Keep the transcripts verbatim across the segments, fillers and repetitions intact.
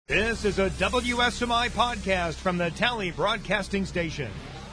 This is a W S M I podcast from the Tally Broadcasting Station.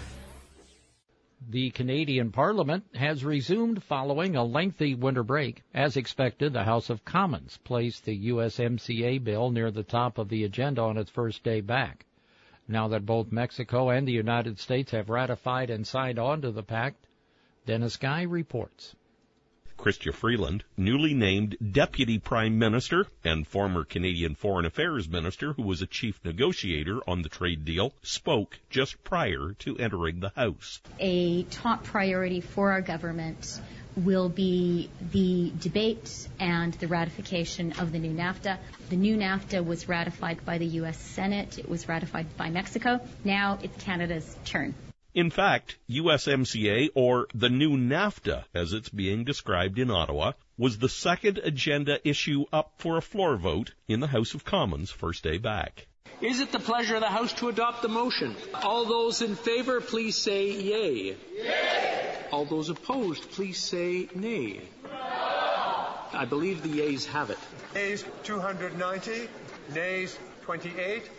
The Canadian Parliament has resumed following a lengthy winter break. As expected, the House of Commons placed the U S M C A bill near the top of the agenda on its first day back. Now that both Mexico and the United States have ratified and signed on to the pact, Dennis Guy reports. Chrystia Freeland, newly named Deputy Prime Minister and former Canadian Foreign Affairs Minister who was a chief negotiator on the trade deal, spoke just prior to entering the House. A top priority for our government will be the debate and the ratification of the new NAFTA. The new NAFTA was ratified by the U S Senate. It was ratified by Mexico. Now it's Canada's turn. In fact, U S M C A, or the new NAFTA, as it's being described in Ottawa, was the second agenda issue up for a floor vote in the House of Commons first day back. Is it the pleasure of the House to adopt the motion? All those in favour, please say yea. Yea. All those opposed, please say nay. No. I believe the yeas have it. Yeas two hundred ninety, nays twenty-eight.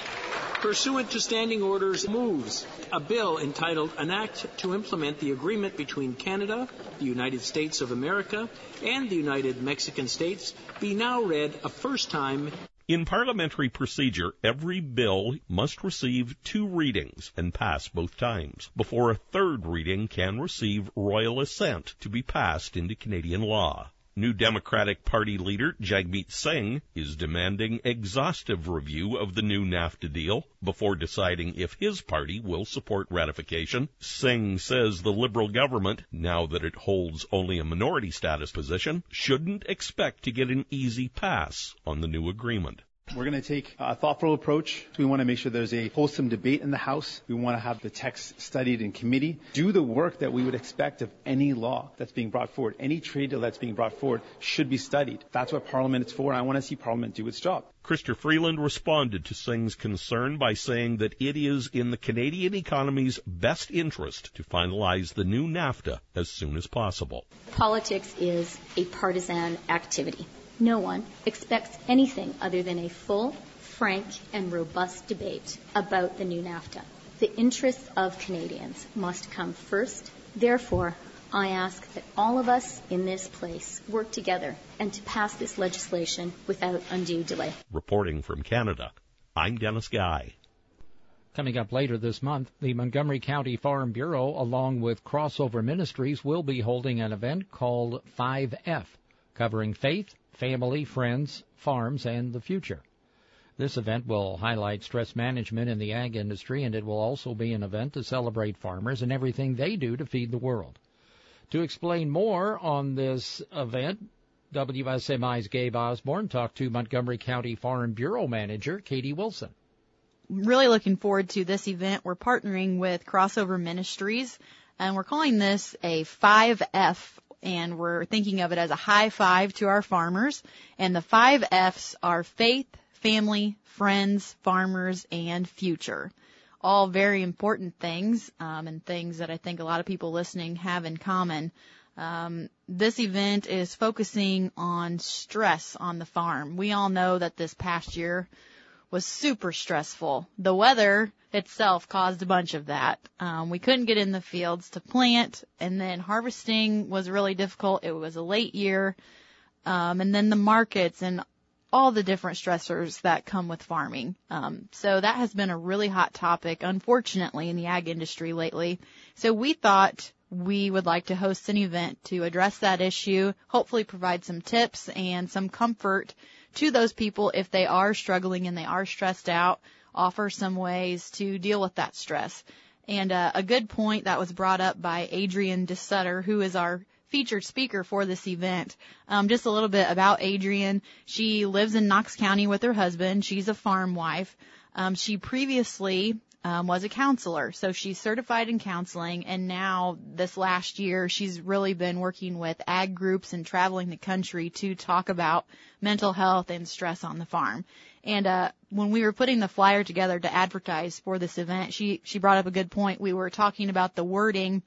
Pursuant to standing orders, moves a bill entitled An Act to Implement the Agreement between Canada, the United States of America, and the United Mexican States be now read a first time. In parliamentary procedure, every bill must receive two readings and pass both times before a third reading can receive royal assent to be passed into Canadian law. New Democratic Party leader Jagmeet Singh is demanding exhaustive review of the new NAFTA deal before deciding if his party will support ratification. Singh says the Liberal government, now that it holds only a minority status position, shouldn't expect to get an easy pass on the new agreement. We're going to take a thoughtful approach. We want to make sure there's a wholesome debate in the House. We want to have the text studied in committee. Do the work that we would expect of any law that's being brought forward. Any trade deal that's being brought forward should be studied. That's what Parliament is for, and I want to see Parliament do its job. Chrystia Freeland responded to Singh's concern by saying that it is in the Canadian economy's best interest to finalize the new NAFTA as soon as possible. Politics is a partisan activity. No one expects anything other than a full, frank, and robust debate about the new NAFTA. The interests of Canadians must come first. Therefore, I ask that all of us in this place work together and to pass this legislation without undue delay. Reporting from Canada, I'm Dennis Guy. Coming up later this month, the Montgomery County Farm Bureau, along with Crossover Ministries, will be holding an event called five F, covering faith, family, friends, farms, and the future. This event will highlight stress management in the ag industry, and it will also be an event to celebrate farmers and everything they do to feed the world. To explain more on this event, W S M I's Gabe Osborne talked to Montgomery County Farm Bureau Manager Katie Wilson. Really looking forward to this event. We're partnering with Crossover Ministries, and we're calling this a five F, and we're thinking of it as a high five to our farmers. And the five F's are faith, family, friends, farmers, and future. All very important things, um, and things that I think a lot of people listening have in common. Um, this event is focusing on stress on the farm. We all know that this past year was super stressful. The weather itself caused a bunch of that. Um, we couldn't get in the fields to plant, and then harvesting was really difficult. It was a late year, um, and then the markets and all the different stressors that come with farming. Um, so that has been a really hot topic, unfortunately, in the ag industry lately. So we thought we would like to host an event to address that issue, hopefully provide some tips and some comfort to those people if they are struggling and they are stressed out, offer some ways to deal with that stress. And uh, a good point that was brought up by Adrienne DeSutter, who is our featured speaker for this event. Um, just a little bit about Adrienne. She lives in Knox County with her husband. She's a farm wife. Um, she previously um, was a counselor, so she's certified in counseling, and now this last year she's really been working with ag groups and traveling the country to talk about mental health and stress on the farm. And uh, when we were putting the flyer together to advertise for this event, she, she brought up a good point. We were talking about the wording,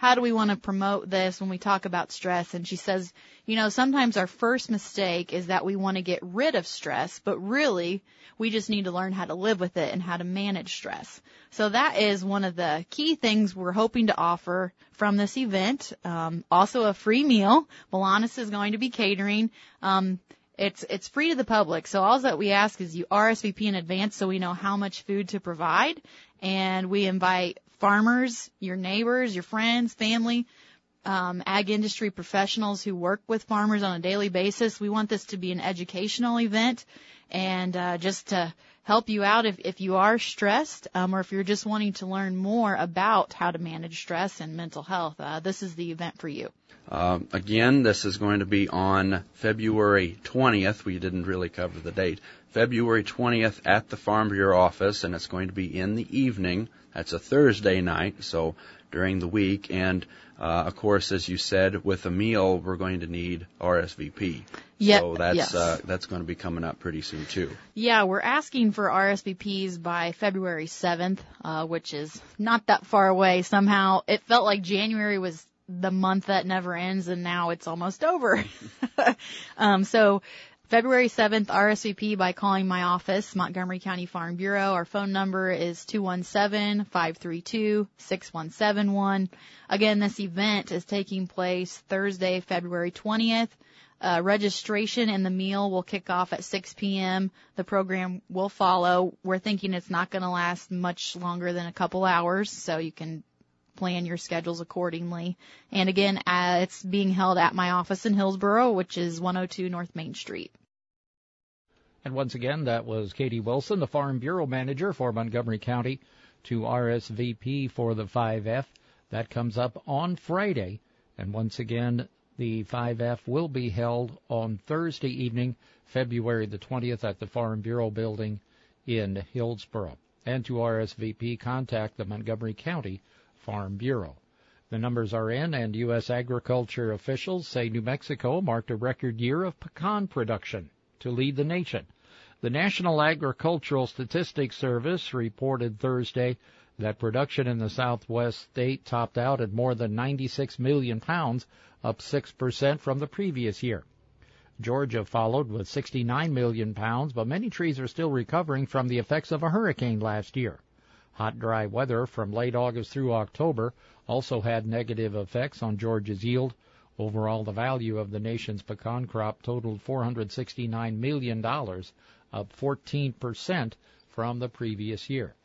how do we want to promote this when we talk about stress? And she says, you know, sometimes our first mistake is that we want to get rid of stress, but really we just need to learn how to live with it and how to manage stress. So that is one of the key things we're hoping to offer from this event. Um, also a free meal. Milanis is going to be catering. Um, It's it's free to the public, so all that we ask is you R S V P in advance so we know how much food to provide, and we invite farmers, your neighbors, your friends, family, um, ag industry professionals who work with farmers on a daily basis. We want this to be an educational event and uh, just to help you out if, if you are stressed um, or if you're just wanting to learn more about how to manage stress and mental health. Uh, this is the event for you. Um, again, this is going to be on February twentieth. We didn't really cover the date. February twentieth at the Farm Bureau office, and it's going to be in the evening. That's a Thursday night, so during the week. And, uh, of course, as you said, with a meal, we're going to need R S V P. Yep, so that's yes. uh, that's going to be coming up pretty soon, too. Yeah, we're asking for R S V Ps by February seventh, uh, which is not that far away. Somehow it felt like January was the month that never ends, and now it's almost over. um, so February seventh, R S V P by calling my office, Montgomery County Farm Bureau. Our phone number is two one seven, five three two, six one seven one. Again, this event is taking place Thursday, February twentieth. Uh, registration and the meal will kick off at six p.m. The program will follow. We're thinking it's not going to last much longer than a couple hours, so you can plan your schedules accordingly. And again, uh, it's being held at my office in Hillsboro, which is one oh two North Main Street. And once again, that was Katie Wilson, the Farm Bureau Manager for Montgomery County, to R S V P for the five F. That comes up on Friday. And once again, the five F will be held on Thursday evening, February the twentieth, at the Farm Bureau building in Hillsboro. And to R S V P, contact the Montgomery County Farm Bureau. The numbers are in, and U S agriculture officials say New Mexico marked a record year of pecan production to lead the nation. The National Agricultural Statistics Service reported Thursday that production in the southwest state topped out at more than ninety-six million pounds, up six percent from the previous year. Georgia followed with sixty-nine million pounds, but many trees are still recovering from the effects of a hurricane last year. Hot, dry weather from late August through October also had negative effects on Georgia's yield. Overall, the value of the nation's pecan crop totaled four hundred sixty-nine million dollars, up fourteen percent from the previous year.